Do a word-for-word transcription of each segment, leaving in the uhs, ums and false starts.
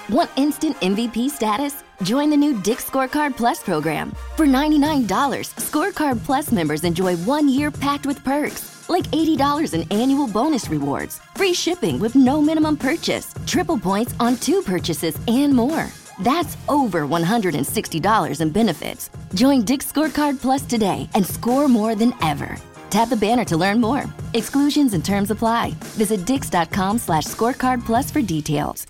Want instant M V P status? Join the new Dick's Scorecard Plus program. For ninety-nine dollars, Scorecard Plus members enjoy one year packed with perks, like eighty dollars in annual bonus rewards, free shipping with no minimum purchase, triple points on two purchases, and more. That's over one hundred sixty dollars in benefits. Join Dick's Scorecard Plus today and score more than ever. Tap the banner to learn more. Exclusions and terms apply. Visit dix.com slash scorecard plus for details.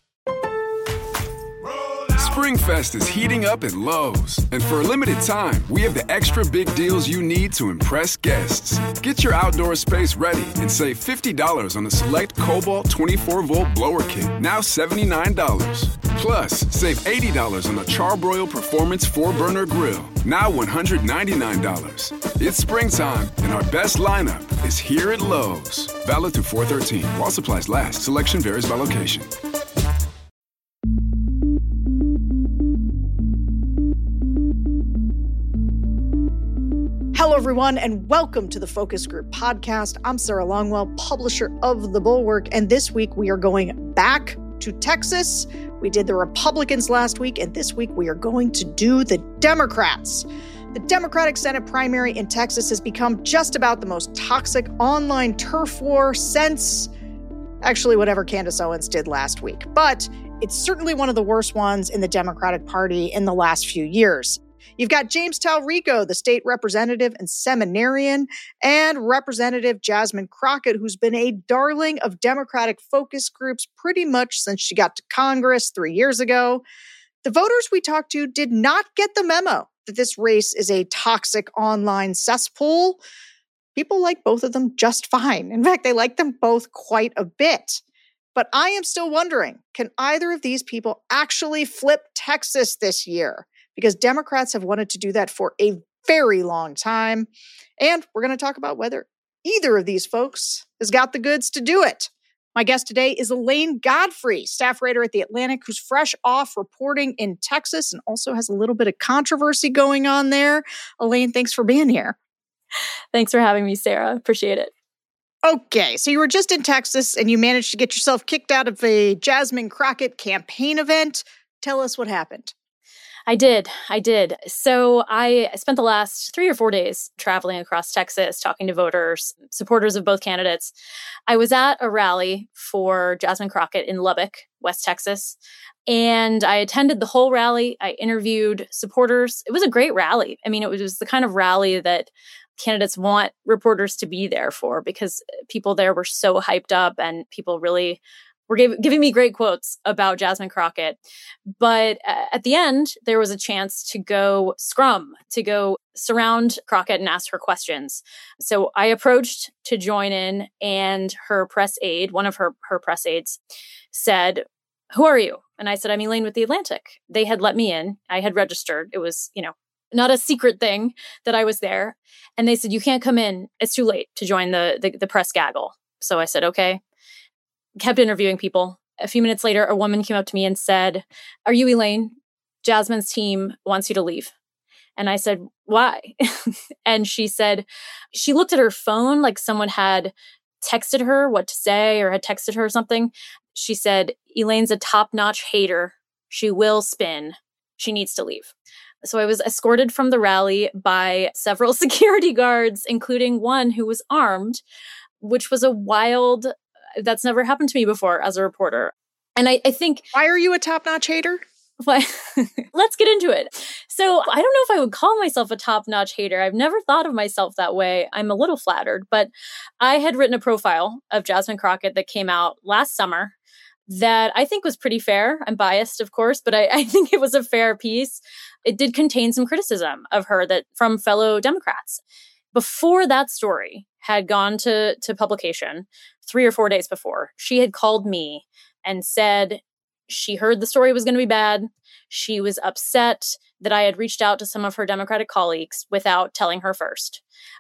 SpringFest is heating up at Lowe's. And for a limited time, we have the extra big deals you need to impress guests. Get your outdoor space ready and save fifty dollars on the select Cobalt twenty-four volt blower kit, now seventy-nine dollars. Plus, save eighty dollars on the Charbroil Performance four burner grill, now one hundred ninety-nine dollars. It's springtime, and our best lineup is here at Lowe's. Valid through four thirteen. While supplies last. Selection varies by location. Hello, everyone, and welcome to the Focus Group podcast. I'm Sarah Longwell, publisher of The Bulwark, and this week we are going back to Texas. We did the Republicans last week, and this week we are going to do the Democrats. The Democratic Senate primary in Texas has become just about the most toxic online turf war since, actually, whatever Candace Owens did last week. But it's certainly one of the worst ones in the Democratic Party in the last few years. You've got James Talrico, the state representative and seminarian, and Representative Jasmine Crockett, who's been a darling of Democratic focus groups pretty much since she got to Congress three years ago. The voters we talked to did not get the memo that this race is a toxic online cesspool. People like both of them just fine. In fact, they like them both quite a bit. But I am still wondering, can either of these people actually flip Texas this year? Because Democrats have wanted to do that for a very long time. And we're going to talk about whether either of these folks has got the goods to do it. My guest today is Elaine Godfrey, staff writer at The Atlantic, who's fresh off reporting in Texas and also has a little bit of controversy going on there. Elaine, thanks for being here. Thanks for having me, Sarah. Appreciate it. Okay, so you were just in Texas and you managed to get yourself kicked out of a Jasmine Crockett campaign event. Tell us what happened. I did. I did. So I spent the last three or four days traveling across Texas, talking to voters, supporters of both candidates. I was at a rally for Jasmine Crockett in Lubbock, West Texas, and I attended the whole rally. I interviewed supporters. It was a great rally. I mean, it was the kind of rally that candidates want reporters to be there for because people there were so hyped up and people really were gave, giving me great quotes about Jasmine Crockett. But uh, at the end, there was a chance to go scrum, to go surround Crockett and ask her questions. So I approached to join in, and her press aide, one of her, her press aides, said, "Who are you?" And I said, "I'm Elaine with The Atlantic." They had let me in. I had registered. It was, you know, not a secret thing that I was there. And they said, "You can't come in. It's too late to join the, the, the press gaggle." So I said, okay. Kept interviewing people. A few minutes later, a woman came up to me and said, "Are you Elaine? Jasmine's team wants you to leave." And I said, "Why?" And she said, she looked at her phone like someone had texted her what to say or had texted her something. She said, "Elaine's a top-notch hater. She will spin. She needs to leave." So I was escorted from the rally by several security guards, including one who was armed, which was a wild... That's never happened to me before as a reporter. And I, I think... Why are you a top-notch hater? Why? Let's get into it. So I don't know if I would call myself a top-notch hater. I've never thought of myself that way. I'm a little flattered. But I had written a profile of Jasmine Crockett that came out last summer that I think was pretty fair. I'm biased, of course, but I, I think it was a fair piece. It did contain some criticism of her that from fellow Democrats. Before that story had gone to, to publication, three or four days before, she had called me and said she heard the story was going to be bad. She was upset that I had reached out to some of her Democratic colleagues without telling her first.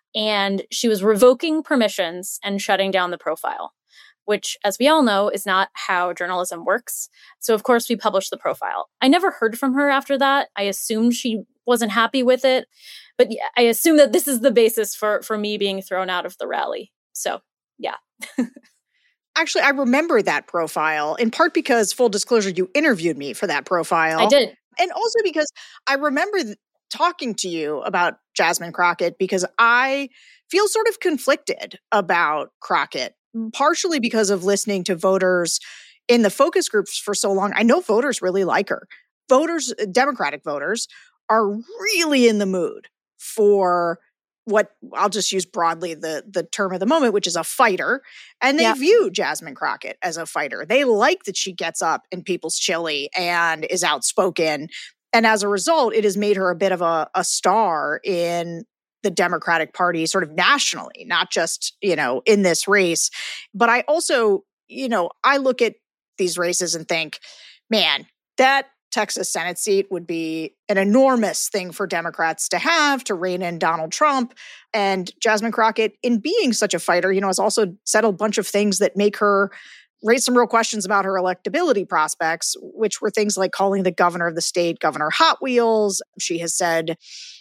And she was revoking permissions and shutting down the profile, which, as we all know, is not how journalism works. So, of course, we published the profile. I never heard from her after that. I assumed she wasn't happy with it. But yeah, I assume that this is the basis for, for me being thrown out of the rally. So, yeah. Actually, I remember that profile, in part because, full disclosure, you interviewed me for that profile. I did. And also because I remember th- talking to you about Jasmine Crockett because I feel sort of conflicted about Crockett, partially because of listening to voters in the focus groups for so long. I know voters really like her. Voters, Democratic voters, are really in the mood for what I'll just use broadly the, the term of the moment, which is a fighter. And they Yeah. view Jasmine Crockett as a fighter. They like that she gets up in people's chili and is outspoken. And as a result, it has made her a bit of a, a star in the Democratic Party sort of nationally, not just, you know, in this race. But I also, you know, I look at these races and think, man, that Texas Senate seat would be an enormous thing for Democrats to have to rein in Donald Trump. And Jasmine Crockett, in being such a fighter, you know, has also said a bunch of things that make her raise some real questions about her electability prospects, which were things like calling the governor of the state Governor Hot Wheels. She has said,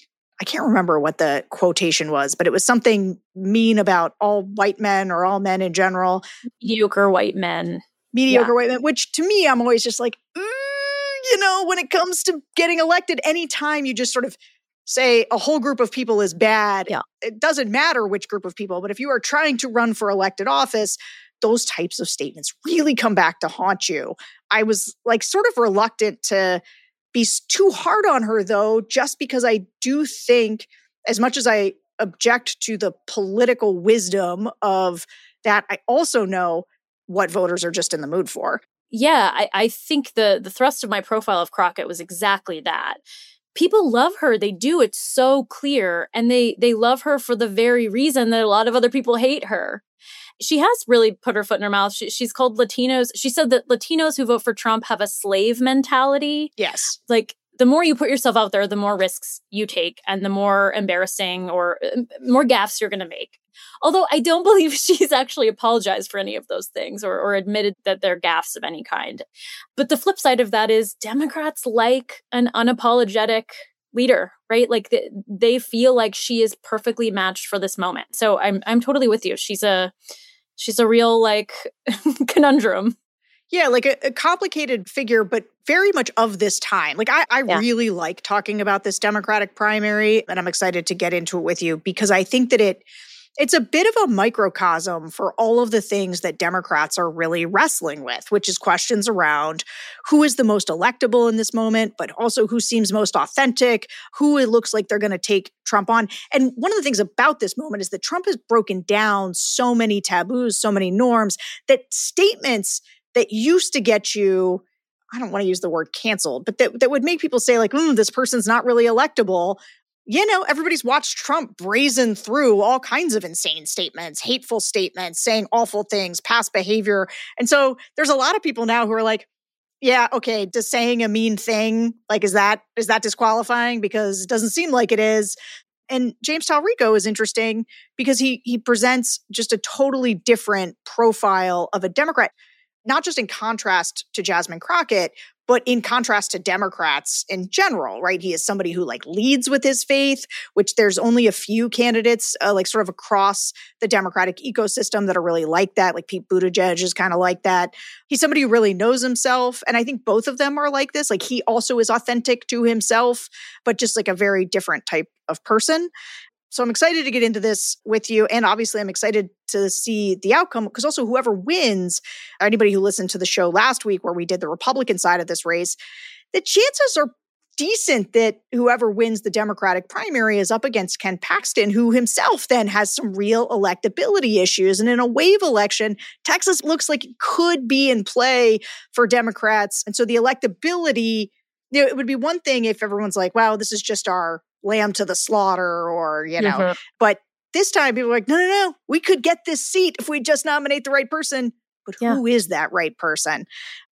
I can't remember what the quotation was, but it was something mean about all white men or all men in general. Mediocre white men. Mediocre Yeah. white men, which to me, I'm always just like, mm, you know, when it comes to getting elected, anytime you just sort of say a whole group of people is bad, Yeah. it doesn't matter which group of people, but if you are trying to run for elected office, those types of statements really come back to haunt you. I was like sort of reluctant to be too hard on her, though, just because I do think, as much as I object to the political wisdom of that, I also know what voters are just in the mood for. Yeah, I, I think the the thrust of my profile of Crockett was exactly that. People love her. They do. It's so clear. And they they love her for the very reason that a lot of other people hate her. She has really put her foot in her mouth. She, she's called Latinos. She said that Latinos who vote for Trump have a slave mentality. Yes. Like, the more you put yourself out there, the more risks you take and the more embarrassing or uh, more gaffes you're going to make. Although I don't believe she's actually apologized for any of those things or, or admitted that they're gaffes of any kind. But the flip side of that is Democrats like an unapologetic leader, right? Like the, they feel like she is perfectly matched for this moment. So I'm I'm totally with you. She's a she's a real like conundrum. Yeah, like a, a complicated figure, but very much of this time. Like I, I Yeah. really like talking about this Democratic primary, and I'm excited to get into it with you because I think that it it's a bit of a microcosm for all of the things that Democrats are really wrestling with, which is questions around who is the most electable in this moment, but also who seems most authentic, who it looks like they're going to take Trump on. And one of the things about this moment is that Trump has broken down so many taboos, so many norms, that statements that used to get you, I don't want to use the word canceled, but that, that would make people say like, mm, this person's not really electable. You know, everybody's watched Trump brazen through all kinds of insane statements, hateful statements, saying awful things, past behavior. And so there's a lot of people now who are like, yeah, okay, does saying a mean thing, like, is that is that disqualifying? Because it doesn't seem like it is. And James Talrico is interesting because he he presents just a totally different profile of a Democrat, not just in contrast to Jasmine Crockett, but in contrast to Democrats in general, right? He is somebody who like leads with his faith, which there's only a few candidates uh, like sort of across the Democratic ecosystem that are really like that. Like Pete Buttigieg is kind of like that. He's somebody who really knows himself. And I think both of them are like this. Like he also is authentic to himself, but just like a very different type of person. So I'm excited to get into this with you. And obviously I'm excited to see the outcome because also whoever wins, anybody who listened to the show last week where we did the Republican side of this race, the chances are decent that whoever wins the Democratic primary is up against Ken Paxton, who himself then has some real electability issues. And in a wave election, Texas looks like it could be in play for Democrats. And so the electability, you know, it would be one thing if everyone's like, wow, this is just our lamb to the slaughter or, you know, Mhm. but this time people are like, no, no, no, we could get this seat if we just nominate the right person. But Yeah. who is that right person?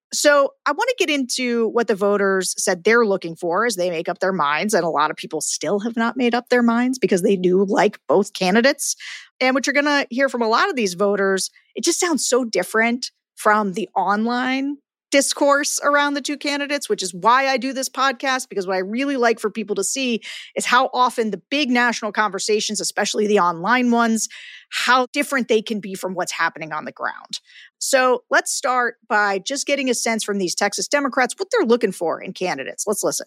So I want to get into what the voters said they're looking for as they make up their minds. And a lot of people still have not made up their minds because they do like both candidates. And what you're going to hear from a lot of these voters, it just sounds so different from the online discourse around the two candidates, which is why I do this podcast, because what I really like for people to see is how often the big national conversations, especially the online ones, how different they can be from what's happening on the ground. So let's start by just getting a sense from these Texas Democrats what they're looking for in candidates. Let's listen.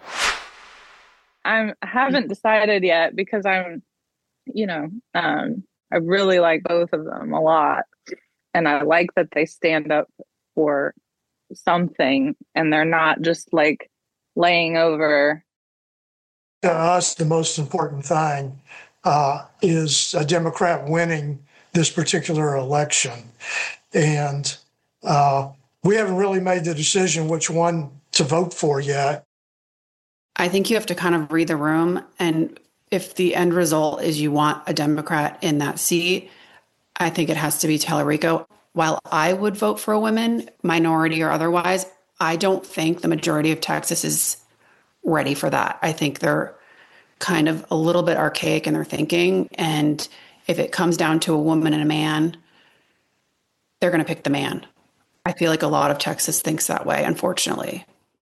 I haven't decided yet because I'm, you know, um, I really like both of them a lot. And I like that they stand up for something and they're not just like laying over. To us, the most important thing uh, is a Democrat winning this particular election. And uh, we haven't really made the decision which one to vote for yet. I think you have to kind of read the room. And if the end result is you want a Democrat in that seat, I think it has to be Tallarico. While I would vote for a woman, minority or otherwise, I don't think the majority of Texas is ready for that. I think they're kind of a little bit archaic in their thinking. And if it comes down to a woman and a man, they're going to pick the man. I feel like a lot of Texas thinks that way, unfortunately.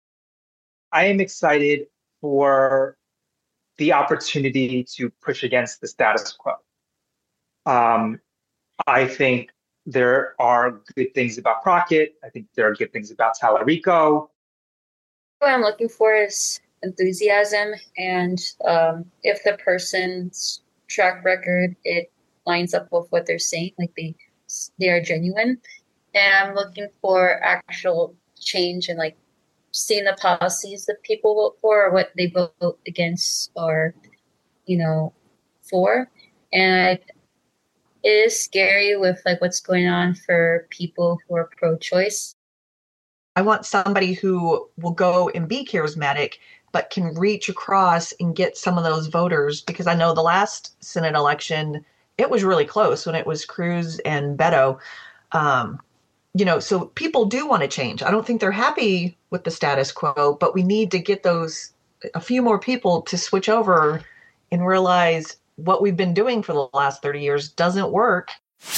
I am excited for the opportunity to push against the status quo. Um, I think there are good things about Crockett. I think there are good things about Tallarico. What I'm looking for is enthusiasm, and um, if the person's track record, it lines up with what they're saying, like they they are genuine. And I'm looking for actual change and like seeing the policies that people vote for or what they vote against or, you know, for. And I, it is scary with like what's going on for people who are pro-choice. I want somebody who will go and be charismatic, but can reach across and get some of those voters, because I know the last Senate election, it was really close when it was Cruz and Beto. Um, you know, so people do want to change. I don't think they're happy with the status quo, but we need to get those, a few more people to switch over and realize what we've been doing for the last thirty years doesn't work.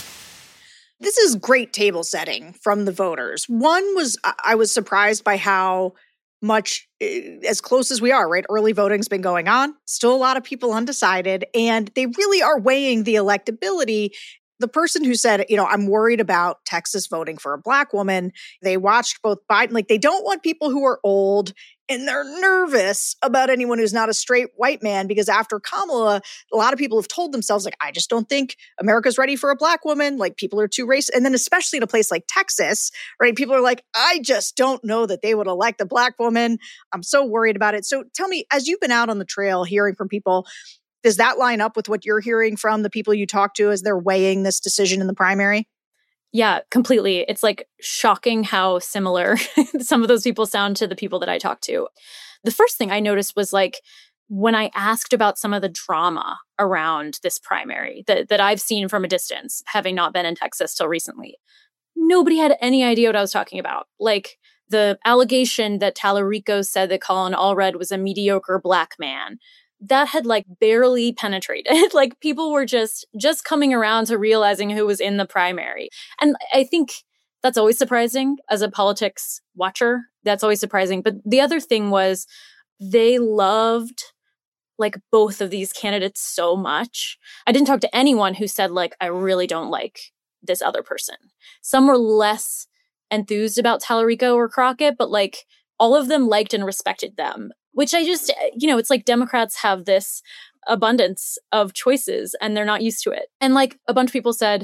This is great table setting from the voters. One was, I was surprised by how much, as close as we are, right? Early voting's been going on. Still a lot of people undecided, and they really are weighing the electability. The person who said, you know, I'm worried about Texas voting for a Black woman, they watched both Biden, like they don't want people who are old, and they're nervous about anyone who's not a straight white man, because after Kamala, a lot of people have told themselves, like, I just don't think America's ready for a Black woman. Like, people are too racist. And then especially in a place like Texas, right? People are like, I just don't know that they would elect a Black woman. I'm so worried about it. So tell me, as you've been out on the trail hearing from people, does that line up with what you're hearing from the people you talk to as they're weighing this decision in the primary? Yeah, completely. It's like shocking how similar some of those people sound to the people that I talk to. The first thing I noticed was like when I asked about some of the drama around this primary that, that I've seen from a distance, having not been in Texas till recently, nobody had any idea what I was talking about. Like the allegation that Tallarico said that Colin Allred was a mediocre Black man, that had like barely penetrated. Like people were just just coming around to realizing who was in the primary. And I think that's always surprising as a politics watcher. That's always surprising. But the other thing was they loved like both of these candidates so much. I didn't talk to anyone who said like, I really don't like this other person. Some were less enthused about Tallarico or Crockett, but like all of them liked and respected them. Which I just, you know, it's like Democrats have this abundance of choices and they're not used to it. And like a bunch of people said,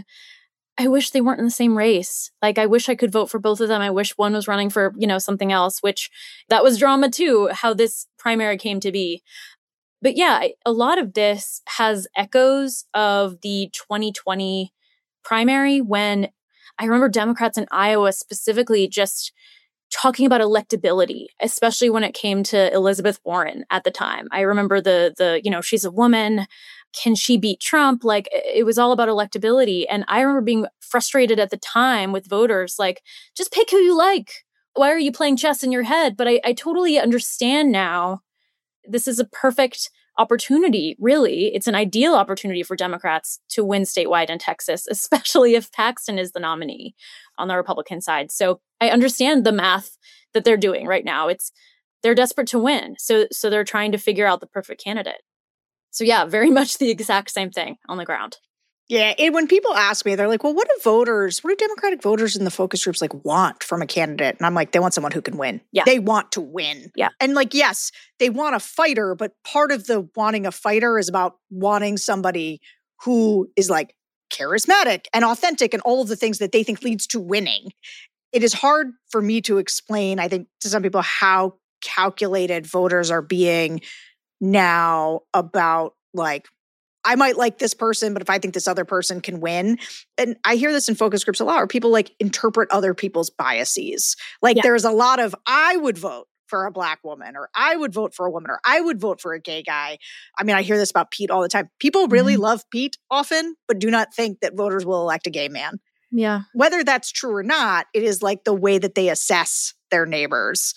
I wish they weren't in the same race. Like, I wish I could vote for both of them. I wish one was running for, you know, something else, which that was drama too, how this primary came to be. But yeah, a lot of this has echoes of the twenty twenty primary when I remember Democrats in Iowa specifically just talking about electability, especially when it came to Elizabeth Warren at the time. I remember the, the you know, she's a woman. Can she beat Trump? Like, it was all about electability. And I remember being frustrated at the time with voters, like, just pick who you like. Why are you playing chess in your head? But I, I totally understand now. This is a perfect opportunity, really. It's an ideal opportunity for Democrats to win statewide in Texas, especially if Paxton is the nominee on the Republican side. So I understand the math that they're doing right now. It's they're desperate to win. So so they're trying to figure out the perfect candidate. So yeah, very much the exact same thing on the ground. Yeah, and when people ask me, they're like, well, what do voters, what do Democratic voters in the focus groups like want from a candidate? And I'm like, they want someone who can win. Yeah. They want to win. Yeah. And like, yes, they want a fighter, but part of the wanting a fighter is about wanting somebody who is like charismatic and authentic and all of the things that they think leads to winning. It is hard for me to explain, I think, to some people how calculated voters are being now about like, I might like this person, but if I think this other person can win, and I hear this in focus groups a lot, where people like interpret other people's biases. Like yeah. there's a lot of, I would vote for a Black woman, or I would vote for a woman, or I would vote for a gay guy. I mean, I hear this about Pete all the time. People really mm-hmm. love Pete often, but do not think that voters will elect a gay man. Yeah. Whether that's true or not, it is like the way that they assess their neighbors.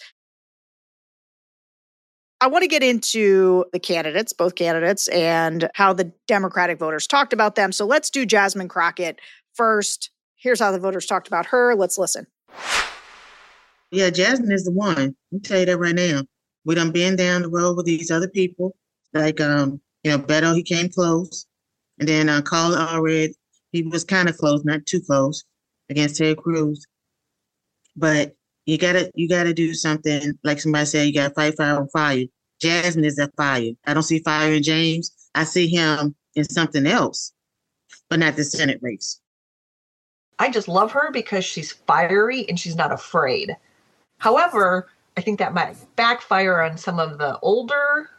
I want to get into the candidates, both candidates, and how the Democratic voters talked about them. So let's do Jasmine Crockett first. Here's how the voters talked about her. Let's listen. Yeah, Jasmine is the one. I'll tell you that right now. We done been down the road with these other people. Like, um, you know, Beto, he came close. And then uh, Colin Allred, he was kind of close, not too close, against Ted Cruz. But You gotta, you gotta do something. Like somebody said, you gotta fight fire with fire. Jasmine is that fire. I don't see fire in James. I see him in something else, but not the Senate race. I just love her because she's fiery and she's not afraid. However, I think that might backfire on some of the older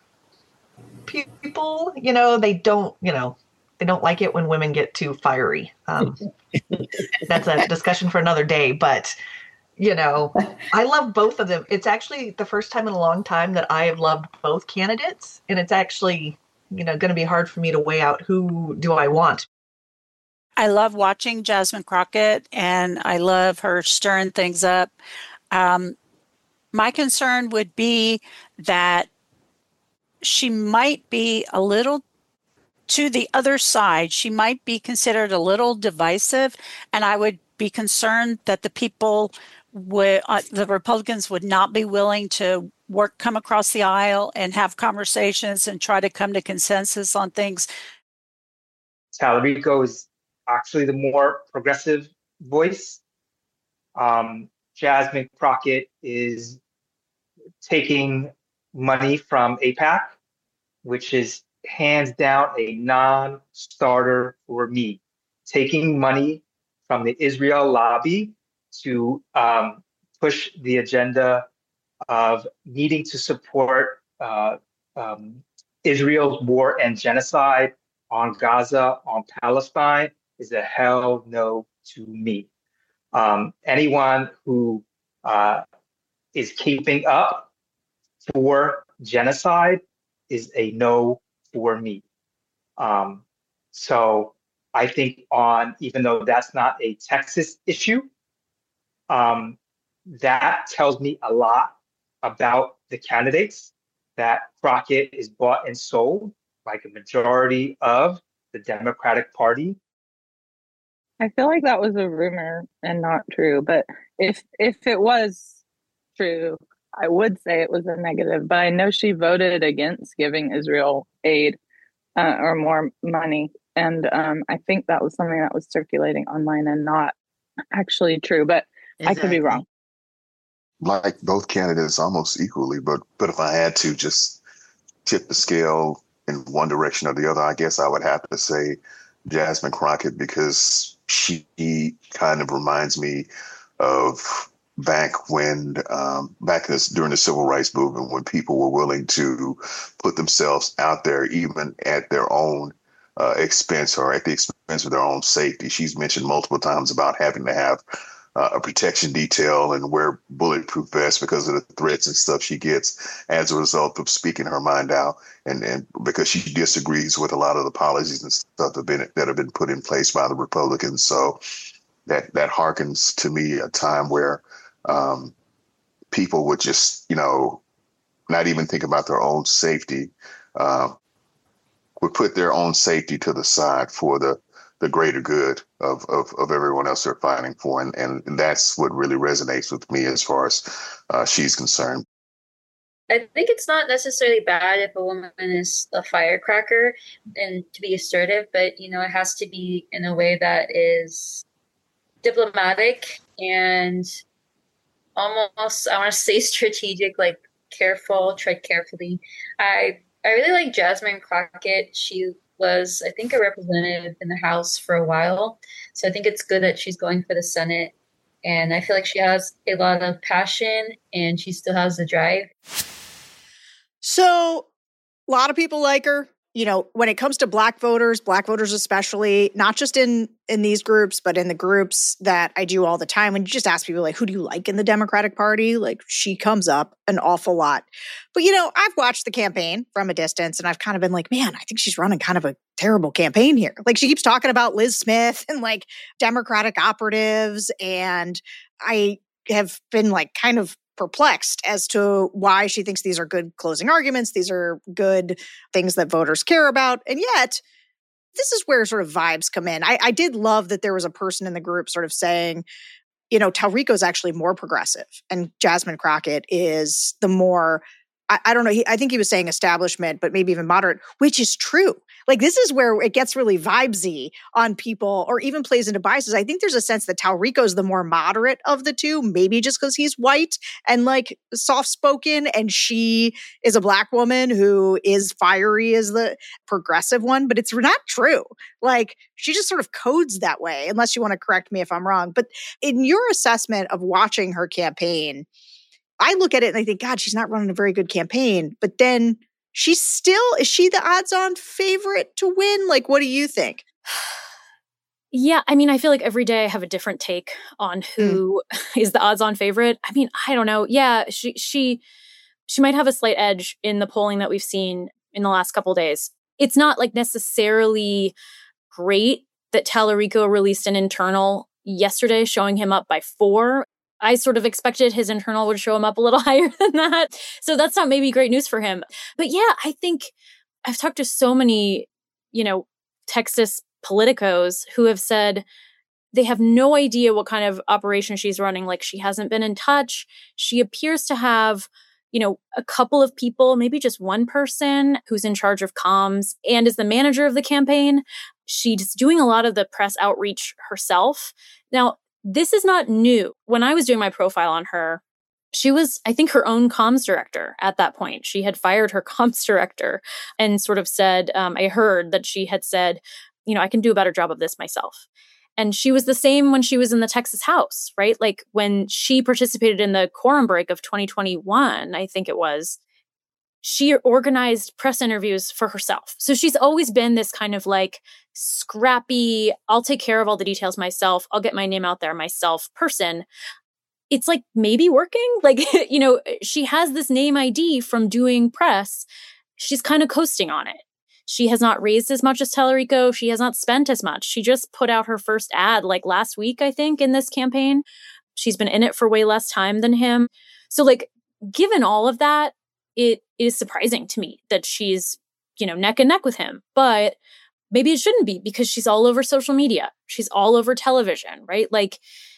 people. You know, they don't, you know, they don't like it when women get too fiery. Um, that's a discussion for another day, but you know, I love both of them. It's actually the first time in a long time that I have loved both candidates. And it's actually, you know, going to be hard for me to weigh out who do I want. I love watching Jasmine Crockett, and I love her stirring things up. Um, my concern would be that she might be a little to the other side. She might be considered a little divisive, and I would be concerned that the people would, uh, the Republicans would not be willing to work, come across the aisle and have conversations and try to come to consensus on things. Tallarico is actually the more progressive voice. Um, Jasmine Crockett is taking money from AIPAC, which is hands down a non-starter for me. Taking money from the Israel lobby to um, push the agenda of needing to support uh, um, Israel's war and genocide on Gaza, on Palestine, is a hell no to me. Um, anyone who uh, is keeping up for genocide is a no for me. Um, so I think on, even though that's not a Texas issue, um, that tells me a lot about the candidates, that Crockett is bought and sold like a majority of the Democratic Party. I feel like that was a rumor and not true, but if if it was true, I would say it was a negative, but I know she voted against giving Israel aid uh, or more money. And um, I think that was something that was circulating online and not actually true, but exactly. I could be wrong. Like both candidates almost equally, but but if I had to just tip the scale in one direction or the other, I guess I would have to say Jasmine Crockett, because she kind of reminds me of back when, um, back in this, during the civil rights movement, when people were willing to put themselves out there, even at their own uh, expense or at the expense of their own safety. She's mentioned multiple times about having to have uh, a protection detail and wear bulletproof vests because of the threats and stuff she gets as a result of speaking her mind out, and, and because she disagrees with a lot of the policies and stuff that have been, that have been put in place by the Republicans. So that, that harkens to me a time where um, people would just, you know, not even think about their own safety, uh, would put their own safety to the side for the the greater good of, of, of everyone else they're fighting for. And, and that's what really resonates with me as far as uh, she's concerned. I think it's not necessarily bad if a woman is a firecracker and to be assertive, but, you know, it has to be in a way that is diplomatic and almost, I want to say strategic, like careful, tread carefully. I, I really like Jasmine Crockett. She was, I think, a representative in the House for a while. So I think it's good that she's going for the Senate. And I feel like she has a lot of passion and she still has the drive. So a lot of people like her. You know, when it comes to Black voters, Black voters especially, not just in, in these groups, but in the groups that I do all the time, when you just ask people, like, who do you like in the Democratic Party? Like, she comes up an awful lot. But, you know, I've watched the campaign from a distance, and I've kind of been like, man, I think she's running kind of a terrible campaign here. Like, she keeps talking about Liz Smith and, like, Democratic operatives, and I have been, like, kind of perplexed as to why she thinks these are good closing arguments. These are good things that voters care about. And yet, this is where sort of vibes come in. I, I did love that there was a person in the group sort of saying, you know, Talrico is actually more progressive and Jasmine Crockett is the more, I, I don't know, he, I think he was saying establishment, but maybe even moderate, which is true. Like, this is where it gets really vibesy on people or even plays into biases. I think there's a sense that Talrico is the more moderate of the two, maybe just because he's white and like soft-spoken, and she is a Black woman who is fiery as the progressive one, but it's not true. Like, she just sort of codes that way, unless you want to correct me if I'm wrong. But in your assessment of watching her campaign, I look at it and I think, God, she's not running a very good campaign. But then she's still, is she the odds-on favorite to win? Like, what do you think? Yeah, I mean, I feel like every day I have a different take on who mm. is the odds-on favorite. I mean, I don't know. Yeah, she she she might have a slight edge in the polling that we've seen in the last couple of days. It's not like necessarily great that Talarico released an internal yesterday showing him up by four. I sort of expected his internal would show him up a little higher than that. So that's not maybe great news for him. But yeah, I think I've talked to so many, you know, Texas politicos who have said they have no idea what kind of operation she's running. Like, she hasn't been in touch. She appears to have, you know, a couple of people, maybe just one person who's in charge of comms and is the manager of the campaign. She's doing a lot of the press outreach herself. Now, this is not new. When I was doing my profile on her, she was, I think, her own comms director at that point. She had fired her comms director and sort of said, um, I heard that she had said, you know, I can do a better job of this myself. And she was the same when she was in the Texas House, right? Like, when she participated in the quorum break of twenty twenty-one, I think it was, she organized press interviews for herself. So she's always been this kind of like scrappy, I'll take care of all the details myself, I'll get my name out there myself person. It's like maybe working. Like, you know, she has this name I D from doing press. She's kind of coasting on it. She has not raised as much as Talarico. She has not spent as much. She just put out her first ad like last week, I think, in this campaign. She's been in it for way less time than him. So like, given all of that, it is surprising to me that she's, you know, neck and neck with him. But maybe it shouldn't be, because she's all over social media. She's all over television, right? Like,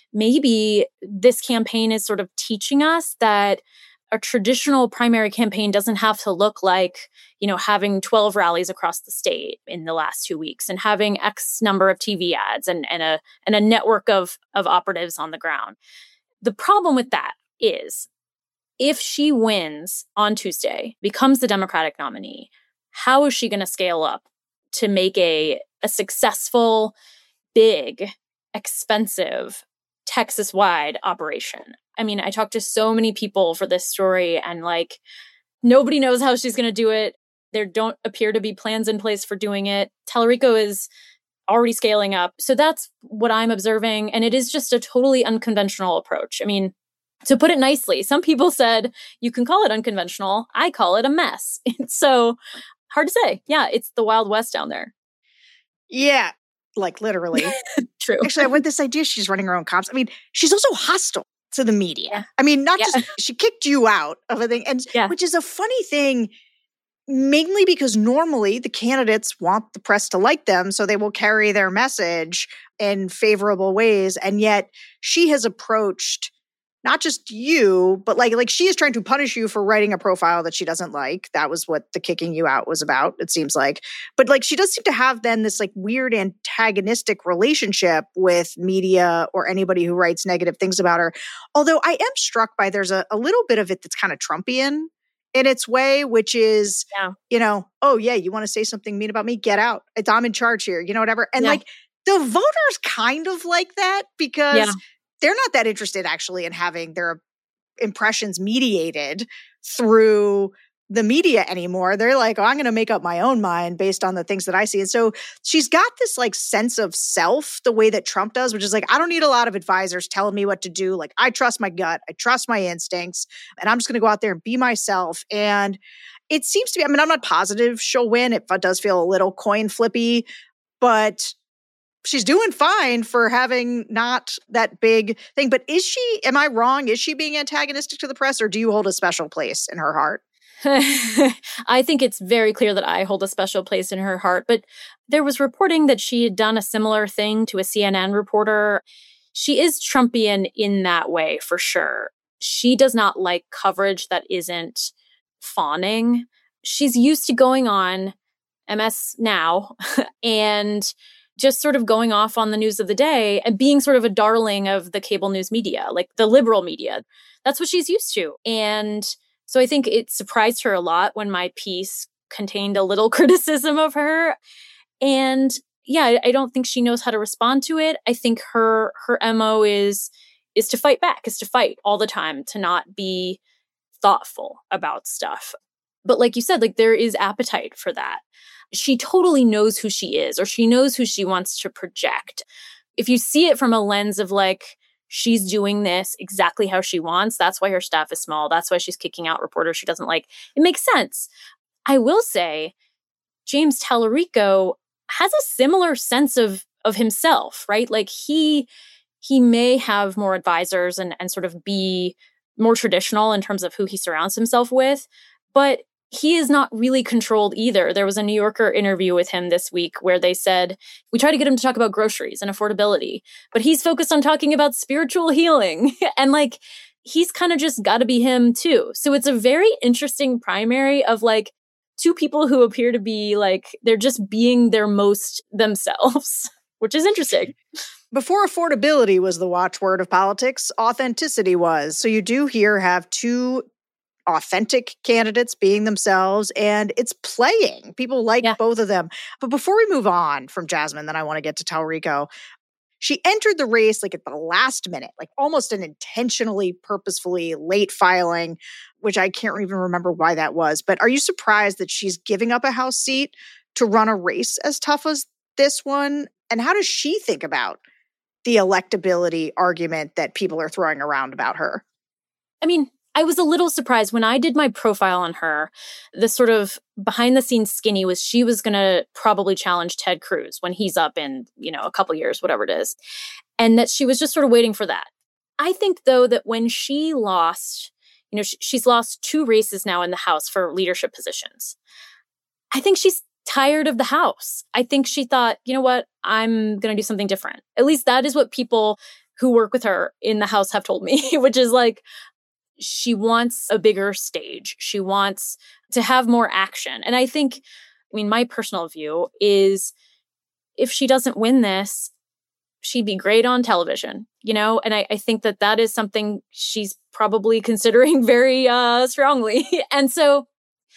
maybe this campaign is sort of teaching us that a traditional primary campaign doesn't have to look like, you know, having twelve rallies across the state in the last two weeks and having X number of T V ads and, and a and a network of, of operatives on the ground. The problem with that is, if she wins on Tuesday, becomes the Democratic nominee, how is she going to scale up to make a, a successful, big, expensive, Texas-wide operation? I mean, I talked to so many people for this story, and like, nobody knows how she's going to do it. There don't appear to be plans in place for doing it. Talarico is already scaling up. So that's what I'm observing. And it is just a totally unconventional approach. I mean, to put it nicely, some people said you can call it unconventional. I call it a mess. It's so hard to say. Yeah, it's the Wild West down there. Yeah, like literally. True. Actually, I went this idea she's running her own comps. I mean, she's also hostile to the media. Yeah. I mean, not yeah. just, she kicked you out of a thing, and yeah. which is a funny thing. mainly because normally the candidates want the press to like them, so they will carry their message in favorable ways. And yet she has approached not just you, but like like she is trying to punish you for writing a profile that she doesn't like. That was what the kicking you out was about, it seems like. But like she does seem to have then this like weird antagonistic relationship with media or anybody who writes negative things about her. Although I am struck by there's a, a little bit of it that's kind of Trumpian in its way, which is, yeah. you know, oh yeah, you want to say something mean about me? Get out. I'm in charge here, you know, whatever. And yeah. like the voters kind of like that because yeah. they're not that interested actually in having their impressions mediated through the media anymore. They're like, oh, I'm going to make up my own mind based on the things that I see. And so she's got this like sense of self the way that Trump does, which is like, I don't need a lot of advisors telling me what to do. Like, I trust my gut. I trust my instincts. And I'm just going to go out there and be myself. And it seems to be, I mean, I'm not positive she'll win. It does feel a little coin flippy, but she's doing fine for having not that big thing. But is she, am I wrong? Is she being antagonistic to the press, or do you hold a special place in her heart? I think it's very clear that I hold a special place in her heart. But there was reporting that she had done a similar thing to a C N N reporter. She is Trumpian in that way, for sure. She does not like coverage that isn't fawning. She's used to going on M S Now and just sort of going off on the news of the day and being sort of a darling of the cable news media, like the liberal media. That's what she's used to. And so I think it surprised her a lot when my piece contained a little criticism of her. And yeah, I, I don't think she knows how to respond to it. I think her her M O is is to fight back, is to fight all the time, to not be thoughtful about stuff. But like you said, like there is appetite for that. She totally knows who she is, or she knows who she wants to project. If you see it from a lens of like, she's doing this exactly how she wants, that's why her staff is small, that's why she's kicking out reporters she doesn't like, it makes sense. I will say, James Tallarico has a similar sense of of himself, right? Like he he may have more advisors and, and sort of be more traditional in terms of who he surrounds himself with, but he is not really controlled either. There was a New Yorker interview with him this week where they said, we try to get him to talk about groceries and affordability, but he's focused on talking about spiritual healing. And like, he's kind of just got to be him too. So it's a very interesting primary of like two people who appear to be like, they're just being their most themselves, which is interesting. Before affordability was the watchword of politics, authenticity was. So you do here have two authentic candidates being themselves, and it's playing. People like yeah. both of them. But before we move on from Jasmine, then I want to get to Tallarico. She entered the race like at the last minute, like almost an intentionally, purposefully late filing, which I can't even remember why that was. But are you surprised that she's giving up a House seat to run a race as tough as this one? And how does she think about the electability argument that people are throwing around about her? I mean, I was a little surprised when I did my profile on her. The sort of behind the scenes skinny was she was going to probably challenge Ted Cruz when he's up in, you know, a couple years, whatever it is. And that she was just sort of waiting for that. I think, though, that when she lost, you know, sh- she's lost two races now in the House for leadership positions. I think she's tired of the House. I think she thought, you know what, I'm going to do something different. At least that is what people who work with her in the House have told me, which is like, she wants a bigger stage. She wants to have more action. And I think, I mean, my personal view is if she doesn't win this, she'd be great on television, you know? And I, I think that that is something she's probably considering very uh, strongly. And so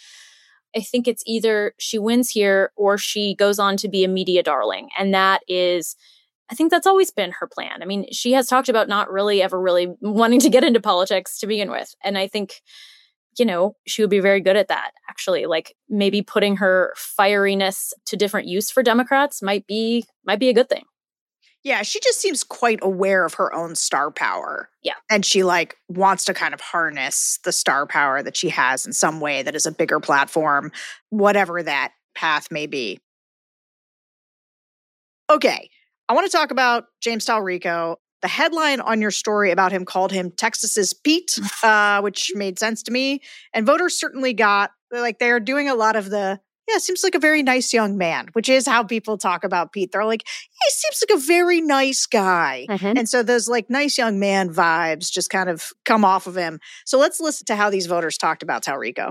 I think it's either she wins here or she goes on to be a media darling. And that is, I think that's always been her plan. I mean, she has talked about not really ever really wanting to get into politics to begin with. And I think, you know, she would be very good at that, actually. Like maybe putting her fieriness to different use for Democrats might be might be a good thing. Yeah, she just seems quite aware of her own star power. Yeah. And she like wants to kind of harness the star power that she has in some way that is a bigger platform, whatever that path may be. Okay. I want to talk about James Tallarico. The headline on your story about him called him Texas's Pete, uh, which made sense to me. And voters certainly got, like, they're doing a lot of the, yeah, seems like a very nice young man, which is how people talk about Pete. They're like, he seems like a very nice guy. Mm-hmm. And so those like nice young man vibes just kind of come off of him. So let's listen to how these voters talked about Talrico.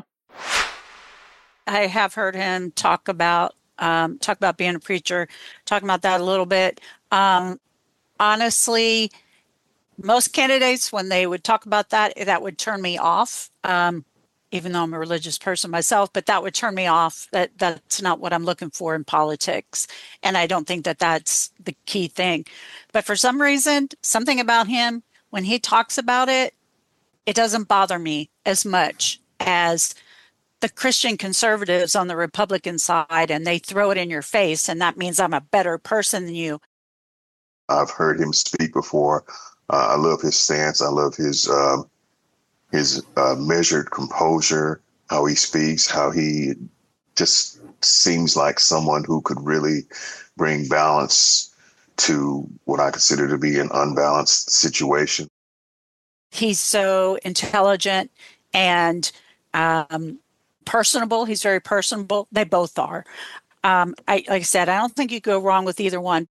I have heard him talk about, um, talk about being a preacher, talking about that a little bit. Um, Honestly, most candidates, when they would talk about that, that would turn me off, um, even though I'm a religious person myself, but that would turn me off. That That's not what I'm looking for in politics. And I don't think that that's the key thing. But for some reason, something about him, when he talks about it, it doesn't bother me as much as the Christian conservatives on the Republican side, and they throw it in your face, and that means I'm a better person than you. I've heard him speak before. Uh, I love his stance. I love his uh, his uh, measured composure, how he speaks, how he just seems like someone who could really bring balance to what I consider to be an unbalanced situation. He's so intelligent and um, personable. He's very personable. They both are. Um, I, like I said, I don't think you go wrong with either one.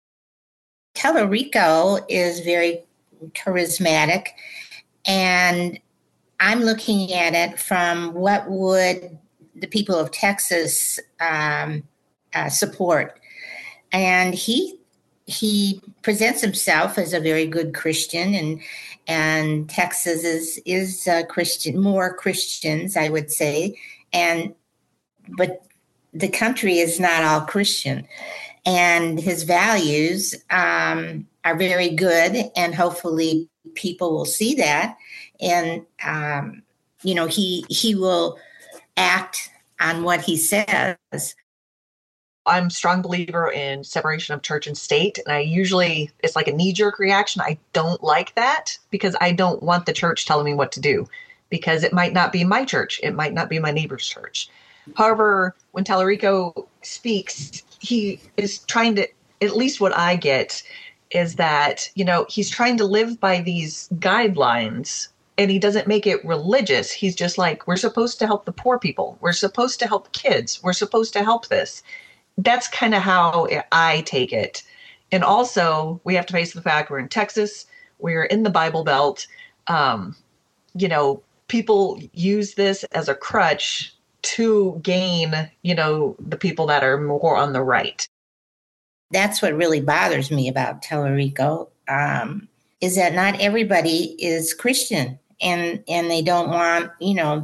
Talarico is very charismatic, and I'm looking at it from what would the people of Texas um, uh, support. And he he presents himself as a very good Christian, and and Texas is is uh, Christian, more Christians, I would say, and but the country is not all Christian. And his values um, are very good, and hopefully people will see that. And, um, you know, he he will act on what he says. I'm a strong believer in separation of church and state. And I usually, it's like a knee-jerk reaction. I don't like that because I don't want the church telling me what to do, because it might not be my church. It might not be my neighbor's church. However, when Talarico speaks, he is trying to, at least what I get is that, you know, he's trying to live by these guidelines, and he doesn't make it religious. He's just like, we're supposed to help the poor people. We're supposed to help kids. We're supposed to help this. That's kind of how I take it. And also, we have to face the fact we're in Texas. We're in the Bible Belt. Um, you know, people use this as a crutch to gain, you know, the people that are more on the right. That's what really bothers me about Talarico, um, is that not everybody is Christian, and and they don't want, you know,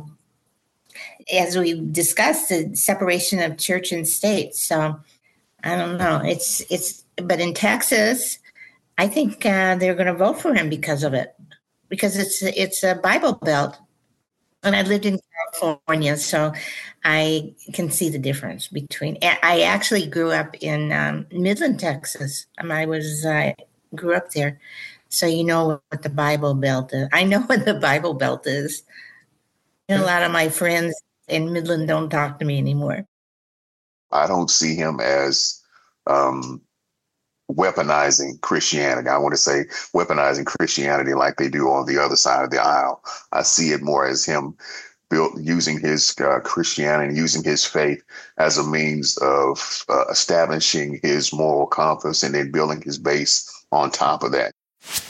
as we discussed, the separation of church and state. So I don't know. It's it's, but in Texas, I think uh, they're going to vote for him because of it, because it's it's a Bible Belt. And I lived in California, so I can see the difference between. I actually grew up in um, Midland, Texas. Um, I was I grew up there, so you know what the Bible Belt is. I know what the Bible Belt is. And a lot of my friends in Midland don't talk to me anymore. I don't see him as um, weaponizing Christianity. I want to say weaponizing Christianity like they do on the other side of the aisle. I see it more as him built using his uh, Christianity, using his faith as a means of uh, establishing his moral compass and then building his base on top of that.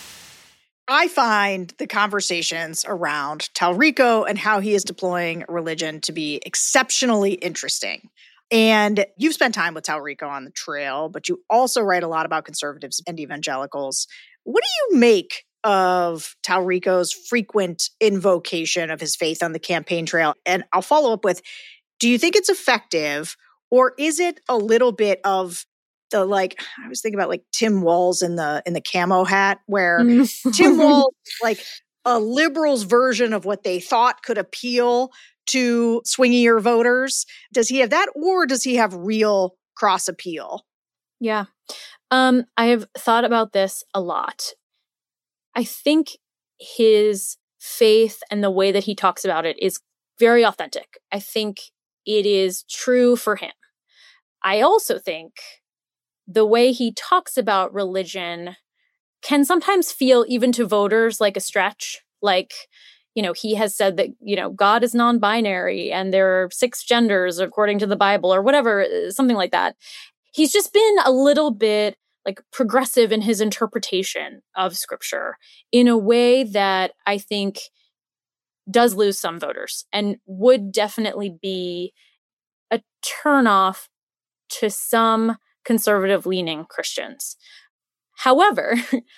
I find the conversations around Talarico and how he is deploying religion to be exceptionally interesting. And you've spent time with Talarico on the trail, but you also write a lot about conservatives and evangelicals. What do you make of Talarico's frequent invocation of his faith on the campaign trail? And I'll follow up with, do you think it's effective, or is it a little bit of the, like, I was thinking about like Tim Walz in the in the camo hat, where Tim Walz, like a liberal's version of what they thought could appeal to swingier voters. Does he have that, or does he have real cross appeal? Yeah. Um, I have thought about this a lot. I think his faith and the way that he talks about it is very authentic. I think it is true for him. I also think the way he talks about religion can sometimes feel, even to voters, like a stretch. Like, you know, he has said that, you know, God is non-binary and there are six genders according to the Bible or whatever, something like that. He's just been a little bit like progressive in his interpretation of scripture in a way that I think does lose some voters and would definitely be a turnoff to some conservative-leaning Christians. However,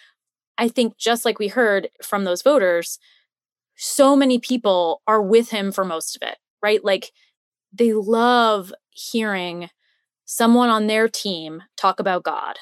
I think just like we heard from those voters, so many people are with him for most of it, right? Like they love hearing someone on their team talk about God.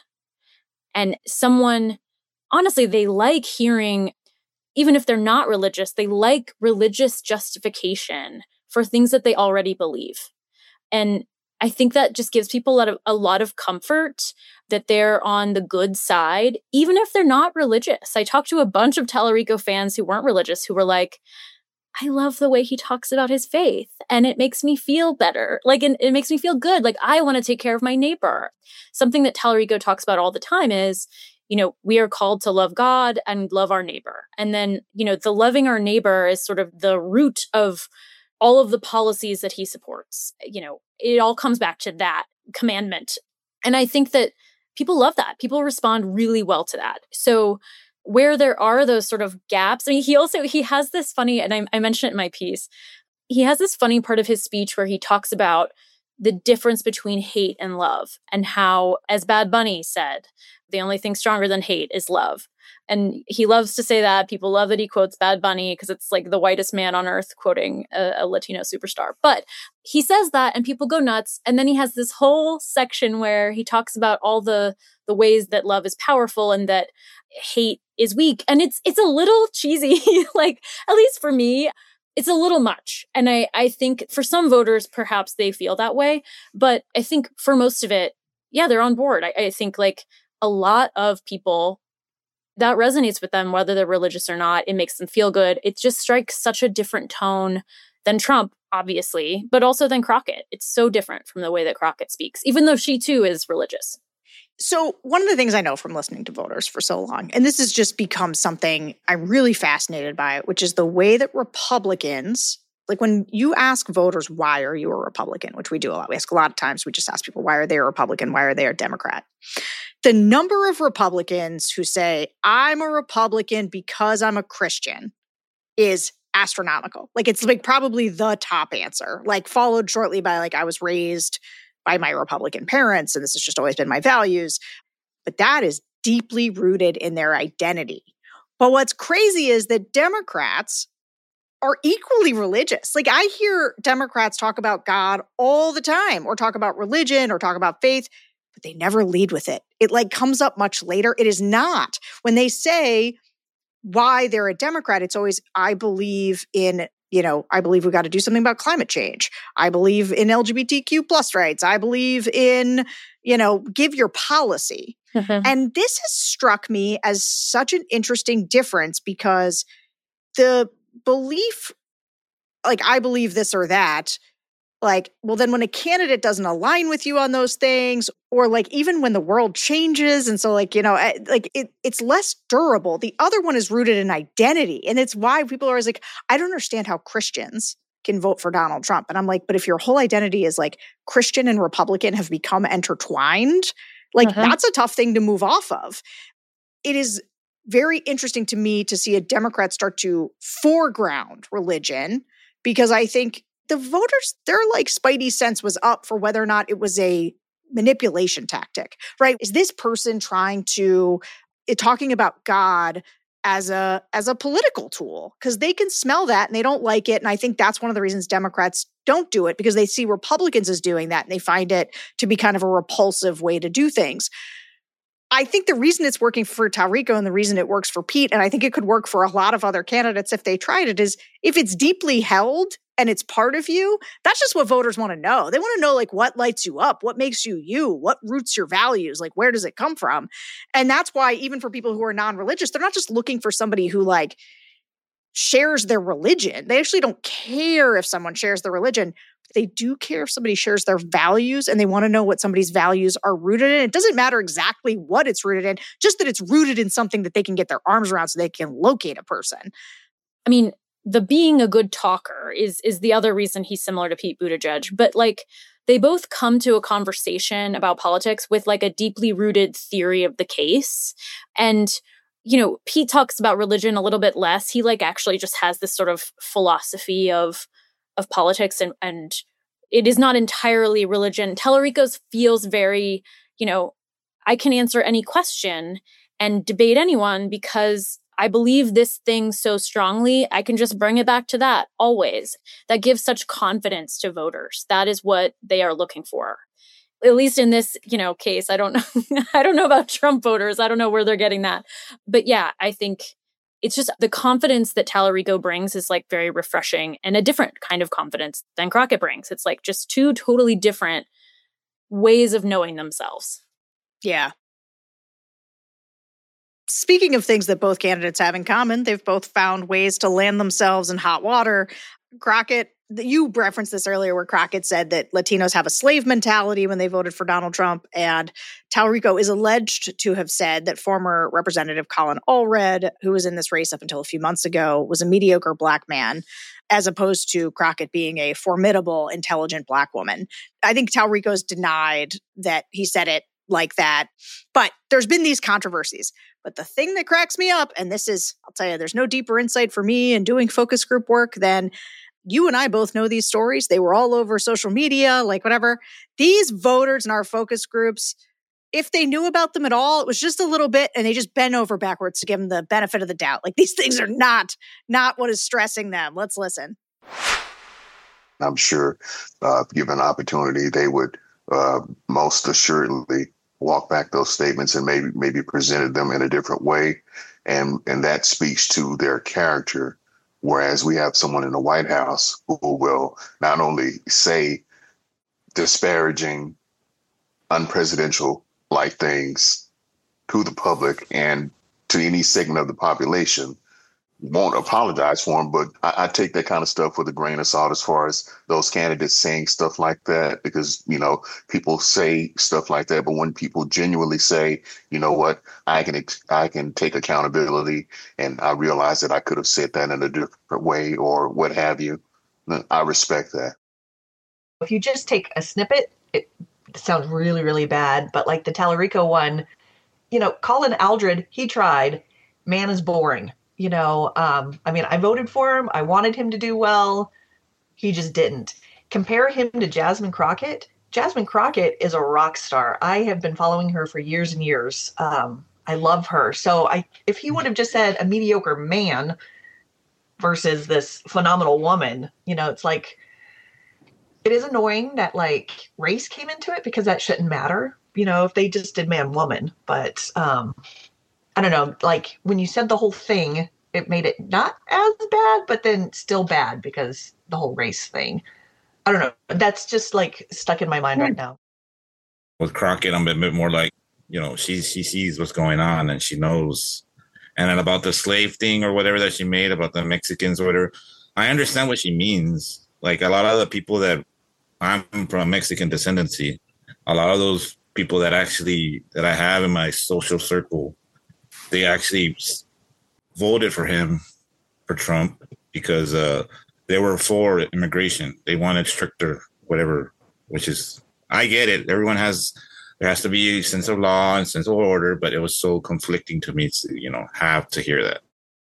And someone, honestly, they like hearing, even if they're not religious, they like religious justification for things that they already believe. And I think that just gives people a lot of, a lot of comfort that they're on the good side, even if they're not religious. I talked to a bunch of Tallarico fans who weren't religious who were like, I love the way he talks about his faith and it makes me feel better. Like, and it makes me feel good. Like, I want to take care of my neighbor. Something that Tallarico talks about all the time is, you know, we are called to love God and love our neighbor. And then, you know, the loving our neighbor is sort of the root of all of the policies that he supports. You know, it all comes back to that commandment. And I think that people love that. People respond really well to that. So where there are those sort of gaps, I mean, he also, he has this funny, and I, I mentioned it in my piece, he has this funny part of his speech where he talks about the difference between hate and love and how, as Bad Bunny said, the only thing stronger than hate is love. And he loves to say that. People love that he quotes Bad Bunny because it's like the whitest man on earth quoting a, a Latino superstar. But he says that and people go nuts. And then he has this whole section where he talks about all the the ways that love is powerful and that hate is weak. And it's it's a little cheesy, like, at least for me, it's a little much. And I, I think for some voters, perhaps they feel that way. But I think for most of it, yeah, they're on board. I, I think like a lot of people, that resonates with them, whether they're religious or not. It makes them feel good. It just strikes such a different tone than Trump, obviously, but also than Crockett. It's so different from the way that Crockett speaks, even though she too is religious. So one of the things I know from listening to voters for so long, and this has just become something I'm really fascinated by, which is the way that Republicans, like when you ask voters, why are you a Republican, which we do a lot. We ask a lot of times, we just ask people, why are they a Republican? Why are they a Democrat? The number of Republicans who say, I'm a Republican because I'm a Christian is astronomical. Like it's like probably the top answer, like followed shortly by like, I was raised by my Republican parents, and this has just always been my values. But that is deeply rooted in their identity. But what's crazy is that Democrats are equally religious. Like I hear Democrats talk about God all the time, or talk about religion, or talk about faith, but they never lead with it. It like comes up much later. It is not. When they say why they're a Democrat, it's always, I believe in, you know, I believe we got to do something about climate change. I believe in L G B T Q plus rights. I believe in, you know, give your policy. Mm-hmm. And this has struck me as such an interesting difference because the belief, like I believe this or that, like, well, then when a candidate doesn't align with you on those things, or like even when the world changes, and so like, you know, like it, it's less durable. The other one is rooted in identity. And it's why people are always like, I don't understand how Christians can vote for Donald Trump. And I'm like, but if your whole identity is like Christian and Republican have become intertwined, like uh-huh. that's a tough thing to move off of. It is very interesting to me to see a Democrat start to foreground religion, because I think the voters, their like spidey sense was up for whether or not it was a manipulation tactic, right? Is this person trying to, it, talking about God as a as a political tool? Because they can smell that and they don't like it. And I think that's one of the reasons Democrats don't do it, because they see Republicans as doing that and they find it to be kind of a repulsive way to do things. I think the reason it's working for Tallarico and the reason it works for Pete, and I think it could work for a lot of other candidates if they tried it, is if it's deeply held and it's part of you, that's just what voters want to know. They want to know, like, what lights you up, what makes you you, what roots your values, like, where does it come from? And that's why even for people who are non-religious, they're not just looking for somebody who, like, shares their religion. They actually don't care if someone shares their religion. they do care if somebody shares their values and they want to know what somebody's values are rooted in. It doesn't matter exactly what it's rooted in, just that it's rooted in something that they can get their arms around so they can locate a person. I mean, the being a good talker is is the other reason he's similar to Pete Buttigieg. But like, they both come to a conversation about politics with like a deeply rooted theory of the case. And, you know, Pete talks about religion a little bit less. He like actually just has this sort of philosophy of of politics, and and it is not entirely religion. Tallarico's feels very, you know, I can answer any question and debate anyone because I believe this thing so strongly, I can just bring it back to that always. That gives such confidence to voters. That is what they are looking for. At least in this, you know, case. I don't know. I don't know about Trump voters. I don't know where they're getting that. But yeah, I think it's just the confidence that Tallarico brings is like very refreshing, and a different kind of confidence than Crockett brings. It's like just two totally different ways of knowing themselves. Yeah. Speaking of things that both candidates have in common, they've both found ways to land themselves in hot water. Crockett, you referenced this earlier where Crockett said that Latinos have a slave mentality when they voted for Donald Trump. And Tallarico is alleged to have said that former Representative Colin Allred, who was in this race up until a few months ago, was a mediocre Black man, as opposed to Crockett being a formidable, intelligent Black woman. I think Tallarico's denied that he said it like that. But there's been these controversies. But the thing that cracks me up, and this is, I'll tell you, there's no deeper insight for me in doing focus group work than you and I both know these stories. They were all over social media, like whatever. These voters in our focus groups, if they knew about them at all, it was just a little bit, and they just bent over backwards to give them the benefit of the doubt. Like, these things are not, not what is stressing them. Let's listen. I'm sure, uh, given opportunity, they would uh, most assuredly walk back those statements and maybe maybe presented them in a different way. And, and that speaks to their character. Whereas we have someone in the White House who will not only say disparaging, unpresidential like things to the public and to any segment of the population, won't apologize for them. But I, I take that kind of stuff with a grain of salt as far as those candidates saying stuff like that, because, you know, people say stuff like that. But when people genuinely say, you know what, I can I can take accountability, and I realize that I could have said that in a different way or what have you, I respect that. If you just take a snippet, it sounds really, really bad. But like the Tallarico one, you know, Colin Allred, he tried. Man is boring. You know, um, I mean, I voted for him. I wanted him to do well. He just didn't. Compare him to Jasmine Crockett. Jasmine Crockett is a rock star. I have been following her for years and years. Um, I love her. So I, if he would have just said a mediocre man versus this phenomenal woman, you know, it's like, it is annoying that like race came into it, because that shouldn't matter, you know, if they just did man woman. But um, I don't know, like when you said the whole thing, it made it not as bad, but then still bad because the whole race thing. I don't know. That's just like stuck in my mind right now. With Crockett, I'm a bit more like, you know, she she sees what's going on and she knows. And then about the slave thing or whatever that she made about the Mexicans or whatever, I understand what she means. Like a lot of the people that I'm from Mexican descendancy, a lot of those people that actually that I have in my social circle, they actually voted for him, for Trump, because uh, they were for immigration. They wanted stricter, whatever, which is, I get it. Everyone has, there has to be a sense of law and sense of order, but it was so conflicting to me to, you know, have to hear that.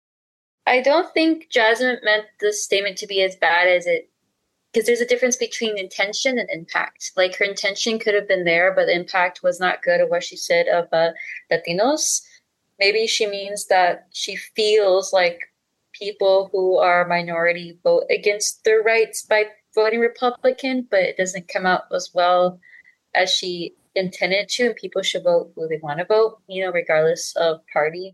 I don't think Jasmine meant the statement to be as bad as it, because there's a difference between intention and impact. Like her intention could have been there, but the impact was not good of what she said of uh, Latinos. Maybe she means that she feels like people who are minority vote against their rights by voting Republican, but it doesn't come out as well as she intended to, and people should vote who they want to vote, you know, regardless of party.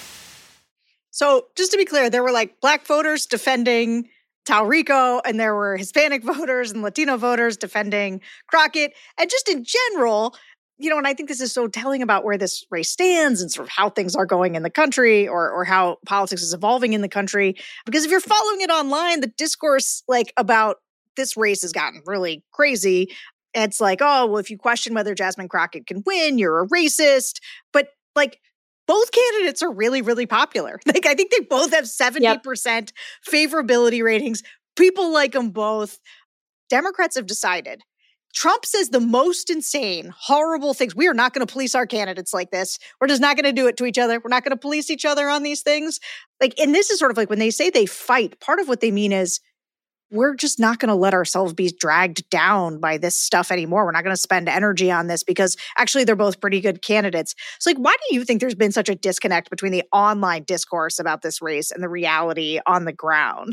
So just to be clear, there were like Black voters defending Tallarico, and there were Hispanic voters and Latino voters defending Crockett. And just in general, you know, and I think this is so telling about where this race stands and sort of how things are going in the country, or or how politics is evolving in the country. Because if you're following it online, the discourse like about this race has gotten really crazy. It's like, oh, well, if you question whether Jasmine Crockett can win, you're a racist. But like, both candidates are really, really popular. Like, I think they both have seventy percent yep. favorability ratings. People like them both. Democrats have decided. Trump says the most insane, horrible things. We are not going to police our candidates like this. We're just not going to do it to each other. We're not going to police each other on these things. Like, and this is sort of like when they say they fight, part of what they mean is we're just not going to let ourselves be dragged down by this stuff anymore. We're not going to spend energy on this because actually they're both pretty good candidates. So like, why do you think there's been such a disconnect between the online discourse about this race and the reality on the ground?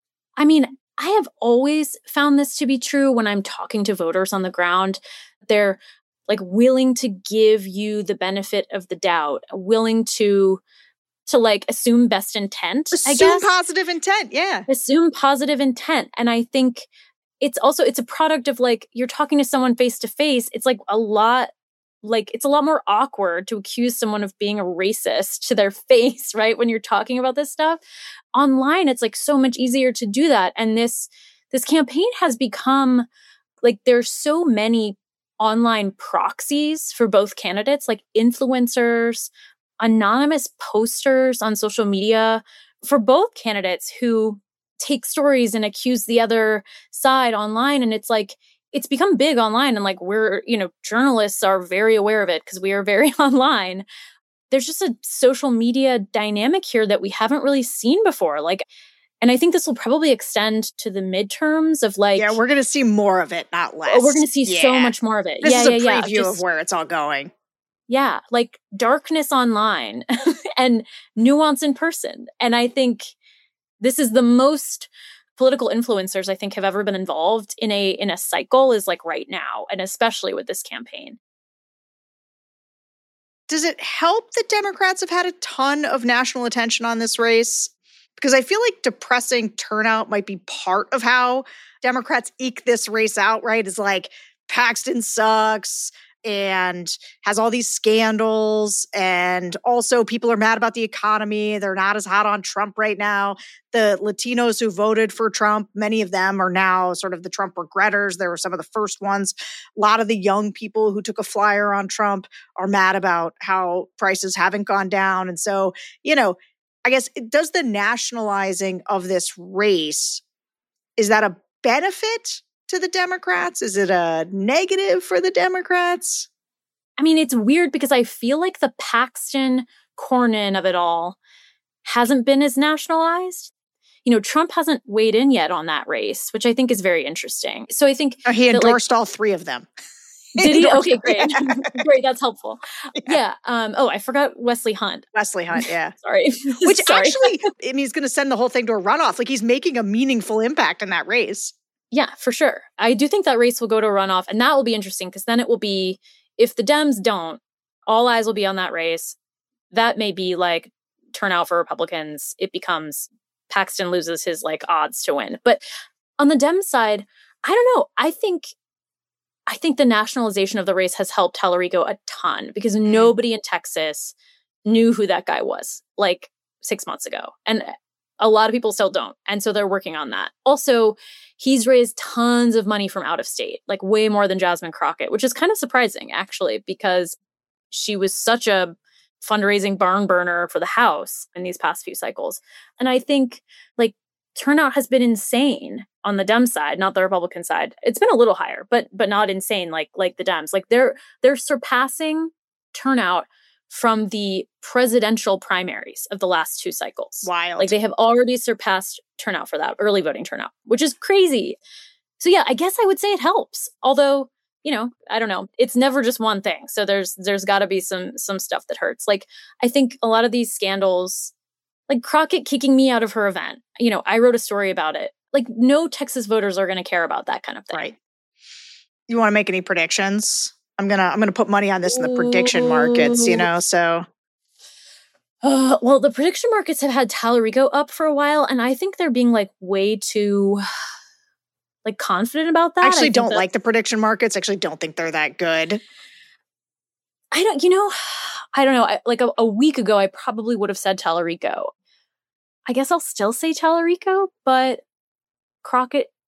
I mean, I have always found this to be true when I'm talking to voters on the ground. They're like willing to give you the benefit of the doubt, willing to to like assume best intent, assume I guess. positive intent, yeah. Assume positive intent. And I think it's also, it's a product of like, you're talking to someone face to face. It's like a lot, like it's a lot more awkward to accuse someone of being a racist to their face, right? When you're talking about this stuff. Online, it's like so much easier to do that. And this, this campaign has become like, there's so many online proxies for both candidates, like influencers, anonymous posters on social media for both candidates who take stories and accuse the other side online. And it's like, it's become big online. And like, we're, you know, journalists are very aware of it because we are very online. There's just a social media dynamic here that we haven't really seen before. Like, and I think this will probably extend to the midterms of like. Yeah, we're going to see more of it, not less. Oh, we're going to see yeah. so much more of it. This yeah, is a yeah, preview yeah. Just, of where it's all going. Yeah, like darkness online and nuance in person. And I think this is the most political influencers I think have ever been involved in a in a cycle is like right now, and especially with this campaign. Does it help that Democrats have had a ton of national attention on this race? Because I feel like depressing turnout might be part of how Democrats eke this race out, right? Is like Paxton sucks and has all these scandals. And also people are mad about the economy. They're not as hot on Trump right now. The Latinos who voted for Trump, many of them are now sort of the Trump regretters. They were some of the first ones. A lot of the young people who took a flyer on Trump are mad about how prices haven't gone down. And so, you know, I guess, does the nationalizing of this race, is that a benefit to the Democrats? Is it a negative for the Democrats? I mean, it's weird because I feel like the Paxton Cornyn of it all hasn't been as nationalized. You know, Trump hasn't weighed in yet on that race, which I think is very interesting. So I think oh, he endorsed that, like, all three of them. Did he? Okay, great. Great, that's helpful. Yeah. yeah. Um, oh, I forgot Wesley Hunt. Wesley Hunt, yeah. Sorry. Which Sorry. actually, I mean, he's going to send the whole thing to a runoff. Like, he's making a meaningful impact in that race. Yeah, for sure. I do think that race will go to a runoff, and that will be interesting because then it will be, if the Dems don't, all eyes will be on that race. That may be like turnout for Republicans. It becomes Paxton loses his like odds to win. But on the Dem side, I don't know. I think I think the nationalization of the race has helped Tallarico a ton because nobody in Texas knew who that guy was like six months ago. And a lot of people still don't. And so they're working on that. Also, he's raised tons of money from out of state, like way more than Jasmine Crockett, which is kind of surprising, actually, because she was such a fundraising barn burner for the House in these past few cycles. And I think like turnout has been insane on the Dem side, not the Republican side. It's been a little higher, but but not insane like like the Dems. Like they're they're surpassing turnout from the presidential primaries of the last two cycles. Wild. Like they have already surpassed turnout for that, early voting turnout, which is crazy. So yeah, I guess I would say it helps. Although, you know, I don't know. It's never just one thing. So there's there's got to be some some stuff that hurts. Like I think a lot of these scandals, like Crockett kicking me out of her event, you know, I wrote a story about it. Like no Texas voters are going to care about that kind of thing. Right. You want to make any predictions? I'm going to I'm going to put money on this in the prediction markets, you know, so. Uh, well, the prediction markets have had Tallarico up for a while, and I think they're being like way too like confident about that. I actually I don't that, like the prediction markets. I actually don't think they're that good. I don't, you know, I don't know. I, like a, a week ago, I probably would have said Tallarico. I guess I'll still say Tallarico, but Crockett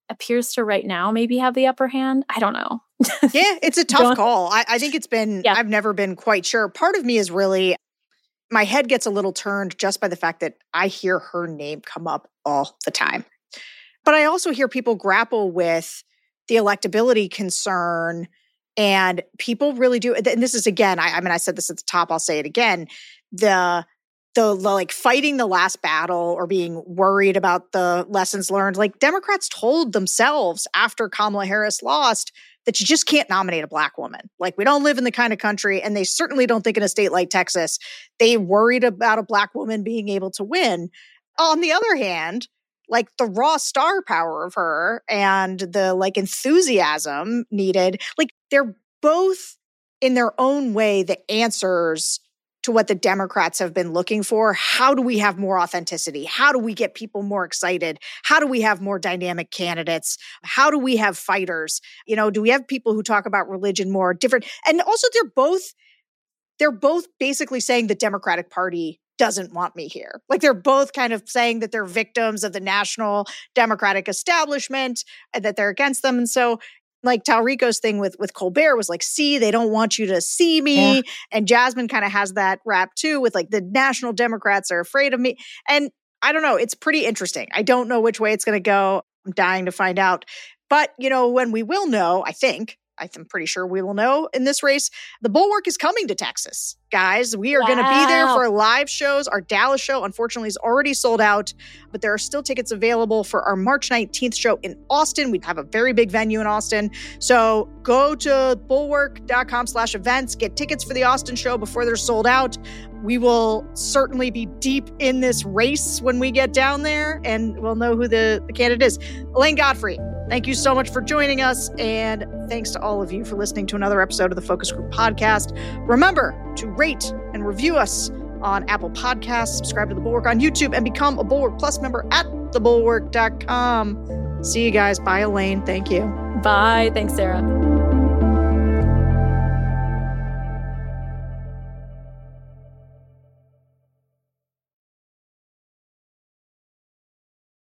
appears to right now maybe have the upper hand. I don't know. Yeah, it's a tough call. I, I think it's been, yeah. I've never been quite sure. Part of me is really, my head gets a little turned just by the fact that I hear her name come up all the time. But I also hear people grapple with the electability concern, and people really do. And this is, again, I, I mean, I said this at the top, I'll say it again. The The, the like fighting the last battle or being worried about the lessons learned, like Democrats told themselves after Kamala Harris lost that you just can't nominate a Black woman. Like, we don't live in the kind of country, and they certainly don't think in a state like Texas, they worried about a Black woman being able to win. On the other hand, like the raw star power of her and the like enthusiasm needed, like they're both in their own way the answers to what the Democrats have been looking for. How do we have more authenticity? How do we get people more excited? How do we have more dynamic candidates? How do we have fighters? You know, do we have people who talk about religion more different? And also they're both, they're both basically saying the Democratic Party doesn't want me here. Like, they're both kind of saying that they're victims of the national Democratic establishment and that they're against them. And so like Talrico's thing with, with Colbert was like, see, they don't want you to see me. Yeah. And Jasmine kind of has that rap too with like the national Democrats are afraid of me. And I don't know, it's pretty interesting. I don't know which way it's going to go. I'm dying to find out. But, you know, when we will know, I think, I'm pretty sure we will know in this race, the Bulwark is coming to Texas, guys. We are wow. going to be there for live shows. Our Dallas show, unfortunately, is already sold out, but there are still tickets available for our March nineteenth show in Austin. We have a very big venue in Austin. So go to bulwark.com slash events, get tickets for the Austin show before they're sold out. We will certainly be deep in this race when we get down there, and we'll know who the, the candidate is. Elaine Godfrey, thank you so much for joining us, and thanks to all of you for listening to another episode of the Focus Group Podcast. Remember to rate and review us on Apple Podcasts, subscribe to The Bulwark on YouTube, and become a Bulwark Plus member at the bulwark dot com. See you guys. Bye, Elaine. Thank you. Bye. Thanks, Sarah.